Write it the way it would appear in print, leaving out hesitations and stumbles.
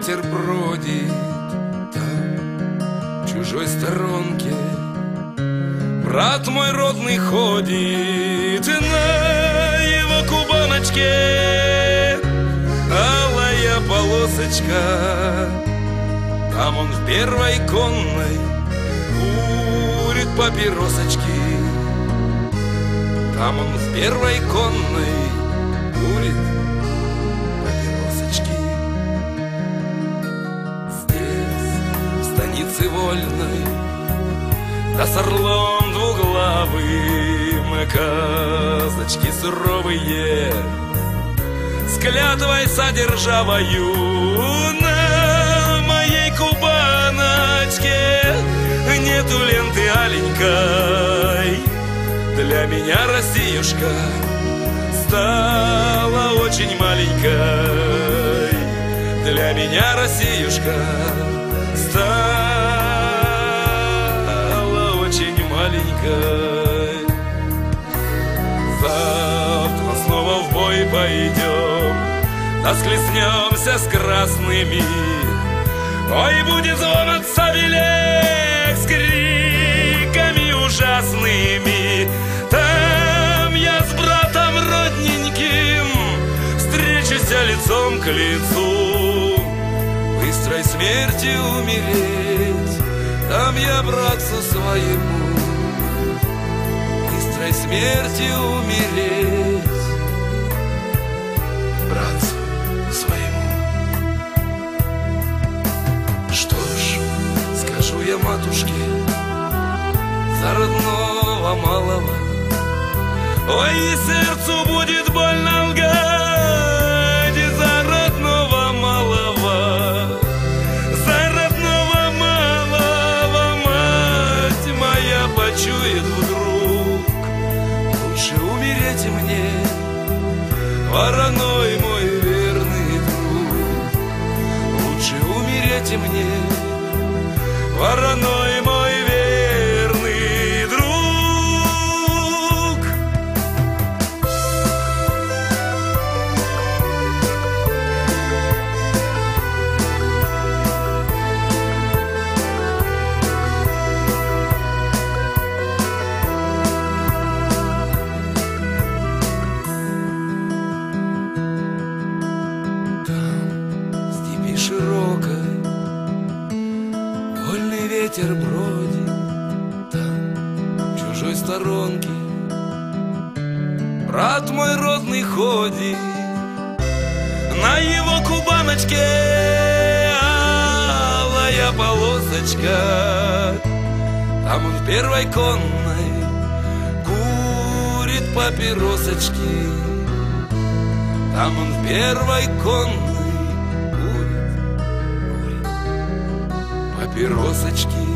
ветер бродит там, в чужой сторонке. Брат мой родный ходит на его кубаночке. Алая полосочка, там он в первой конной курит папиросочки. Там он в первой конной курит папиросочки. Здесь, в станице Вольной, да с орлом двуглавым казачки суровые, с клятвой содержавою на моей кубаночке нету ленты аленькой. Для меня Россиюшка стала очень маленькой. Для меня Россиюшка стала очень маленькой. Завтра снова в бой пойдем, да схлестнемся с красными. Ой, будет звон от сабелек с криками ужасными. Там я с братом родненьким встречусь лицом к лицу. Быстрой смертью умереть, там я братцу своему. Быстрой смертью умереть, братцу своему. Что ж, скажу я матушке за родного малого. Ой, и сердцу будет больно лгать за родного малого. За родного малого мать моя почует вдруг. Лучше умереть мне, вороной мой верный друг. Лучше умереть мне, вороной мой верный друг. Широкой вольный ветер бродит там, в чужой сторонке. Брат мой родный ходит на его кубаночке. Алая полосочка, там он в первой конной курит папиросочки. Там он в первой конной папиросочки.